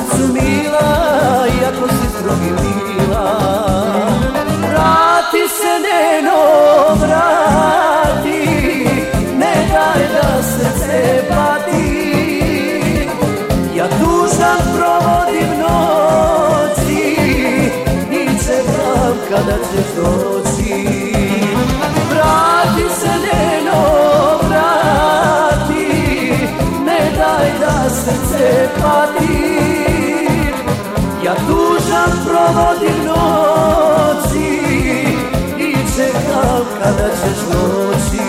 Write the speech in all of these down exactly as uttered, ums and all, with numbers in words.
srcu mila, iako si s drugim bila. Vrati se Neno, vrati, ne daj da srce pati. Ja tužan provodim noći i čekam kada ćeš doći. Vrati se Neno, vrati, ne daj da srce pati. Ja tužan provodim noći i čekam kada ćeš doći.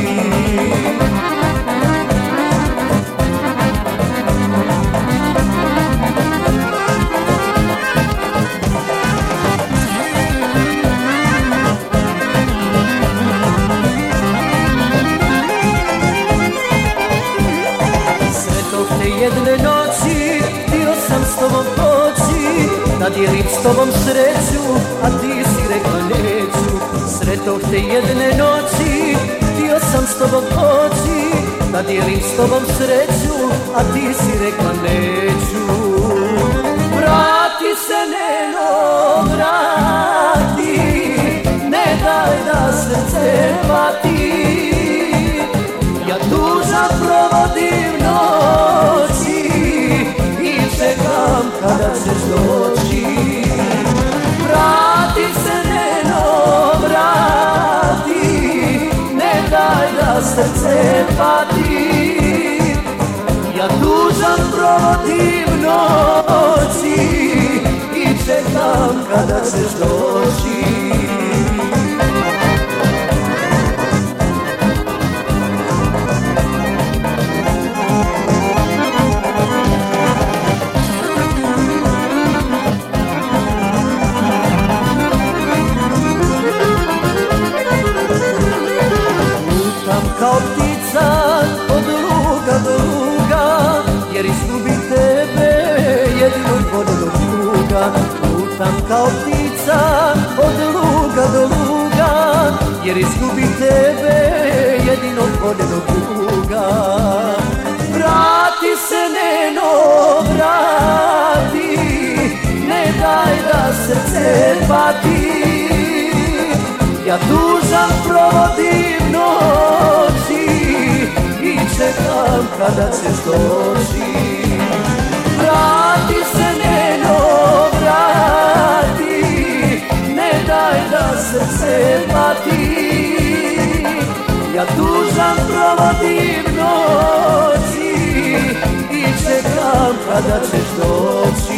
Jedne noći htio sam s tobom poći, da dijelim s tobom sreću, a ti si rekla neću. Sretoh te jedne noći, htio sam s tobom poći, da dijelim s tobom sreću, a ti si rekla neću. Vrati se Neno, vrati, ne daj da srce pati. Ja tužan provodim noći i čekam kada ćeš doći. Vrati se Neno, vrati, ne daj da srce pati. Ja tužan provodim noći i čekam kada ćeš doći. Kao ptica od luga do luga, jer izgubim tebe jedino voljenog druga. Lutam kao ptica od luga do luga, jer izgubim tebe jedino voljenog druga. Vrati se Neno, vrati, ne daj da srce pati. Ja tužan provodim noći i čekam kada ćeš doći. Vrati se Neno, vrati, ne daj da srce pati. Ja tužan provodim noći i čekam kada ćeš doći.